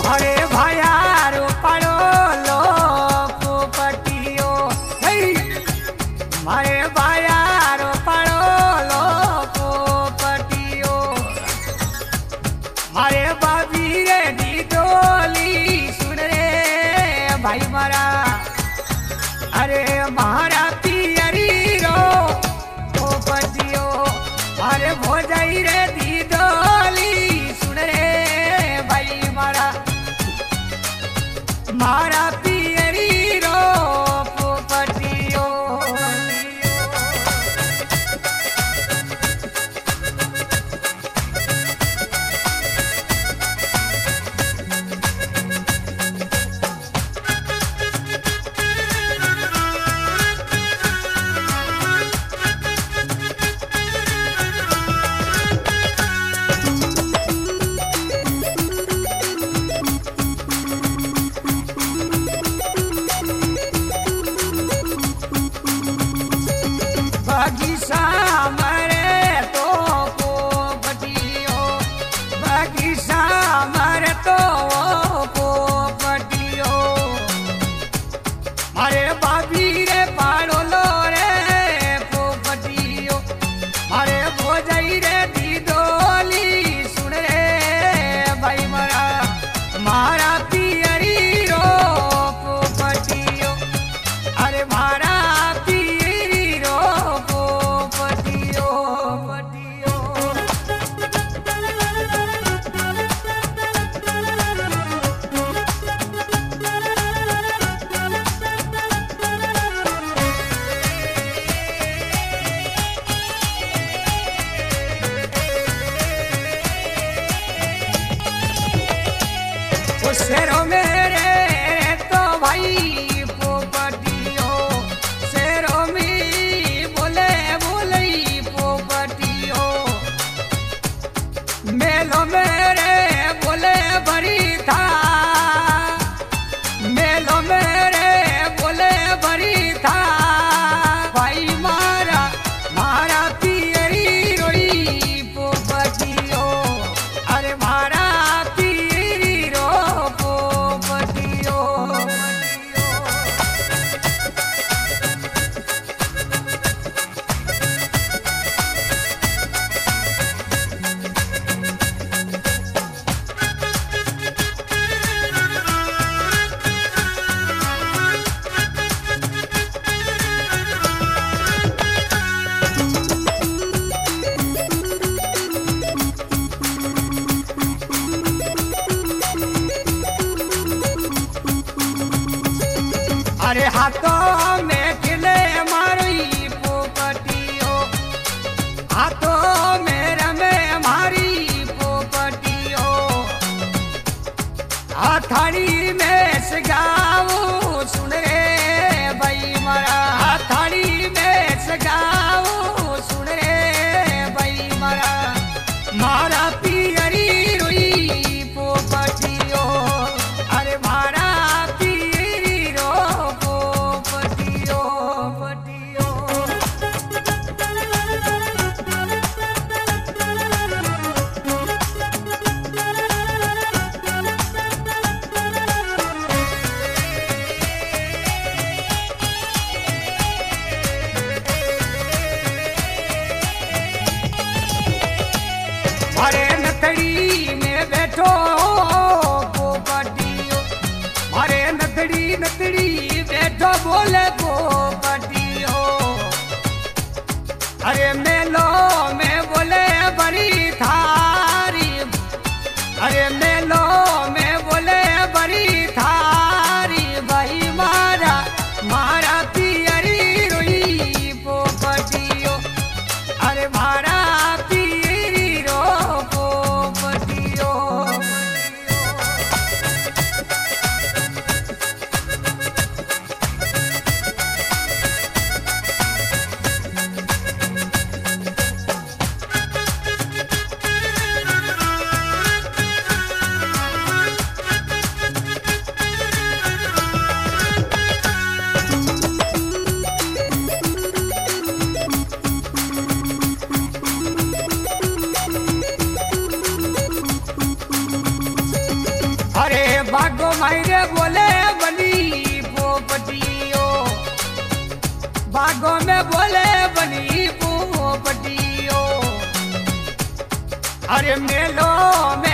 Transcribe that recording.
अरे भायारो पड़ो लो पोपटियो मारे भायारो पड़ो लो पोपटियो मारे बाबी रे डोली सुन रे भाई मारा अरे मारा पियरी रो पोपटियो मारे भोजाई रे डोली सुन रे भाई मारा मारा पियरी रो पोपटियो बगीचा मरे तो पोपटियो बगीचा मरे तो पोपटियो मारे बाबी रे पाड़ो लो रे पोपटियो मारे भोजाई रे डोली सुन रे भाई मारा मारा पियरी रो पोपटियो अरे मारा शेरो मेरे तो भाई पोपटियो शेरो में बोले बोले पोपटियो मेलो मेरे बोले बड़ी था मेलो मेरे बोले बड़ी था भाई मारा मारा पियरी रोई पोपटियो अरे मारा अरे हाथों में खिले मारी पोपटियो हाथों में रमे मारी पोपटियो हथाड़ी में सगाओ सुन रे भाई मारा हथाड़ी में सगाओ सुन रे भाई मारा मारा पियरी रोई पोपटियो अरे मारा मारे नथड़ी में बैठो पोपटियो मारे नथड़ी बैठो बोले पोपटियो अरे मेलो में बोले बड़ी थारी अरे मेलो में बोले बड़ी थारी भाई मारा मारा पियरी रोई पोपटियो अरे मारा मायरे बोले बनी पोपटियो बागों में बोले बनी पोपटियो अरे मेलो में